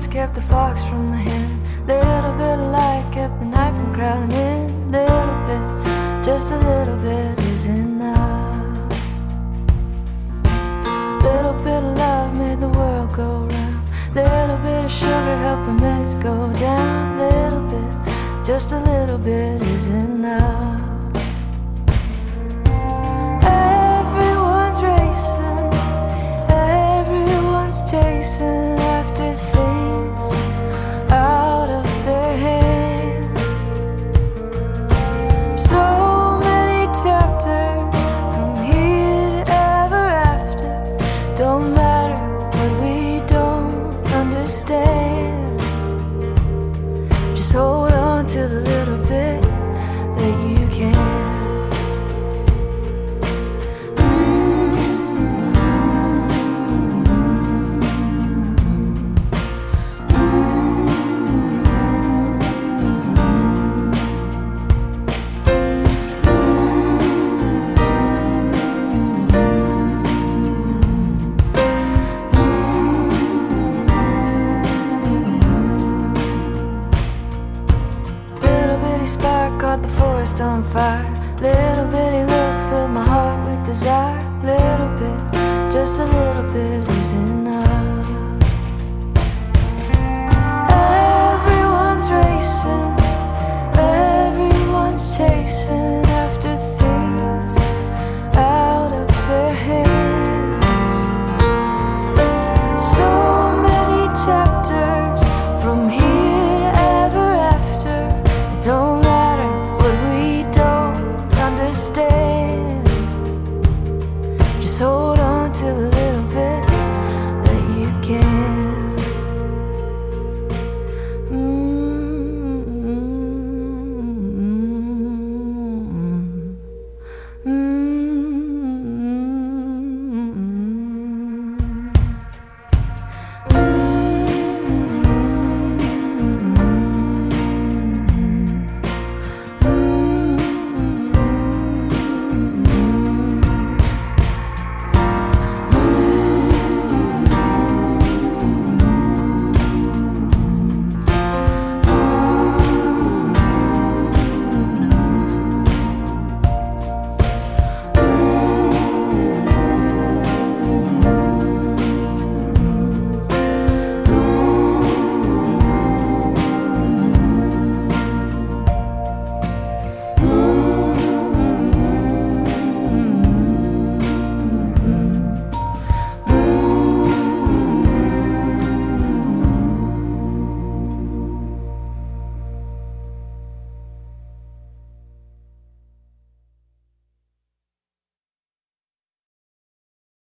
kept the fox from the hen. Little bit of light kept the night from crowding in. Little bit, just a little bit is enough. Little bit of love made the world go round. Little bit of sugar helped the meds go down. Little bit, just a little bit is enough. Everyone's racing, everyone's chasing after things out of their hands. So many chapters from here to ever after. Don't matter what we don't understand. Just hold on to the little bit that you can. Spark caught the forest on fire. Little bitty look filled my heart with desire. Little bit, just a little bit is enough. Everyone's racing, everyone's chasing after things out of their hands. So many chapters from here to ever after. Don't matter what we don't understand. Just hold on to the little bit that you can. Mm-hmm. Mm-hmm.